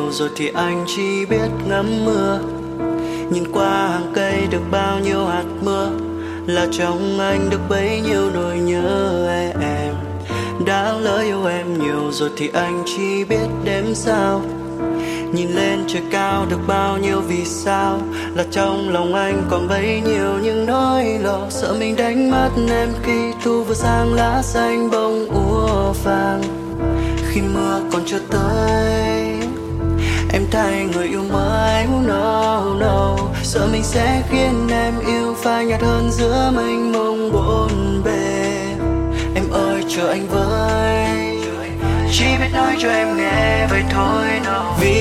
rồi thì anh chỉ biết ngắm mưa. Nhìn qua hàng cây được bao nhiêu hạt mưa, là trong anh được bấy nhiêu nỗi nhớ em. Đã lỡ yêu em nhiều rồi thì anh chỉ biết đếm sao. Nhìn lên trời cao được bao nhiêu vì sao, là trong lòng anh còn bấy nhiêu những nỗi lo. Sợ mình đánh mất em khi thu vừa sang, lá xanh bông úa vàng. Khi mưa còn chưa tới, em thay người yêu mới. No, no. Sợ mình sẽ khiến em yêu phai nhạt hơn giữa mênh mông bộn bề. Em ơi chờ anh với, chỉ biết nói cho em nghe vậy thôi. No. Vì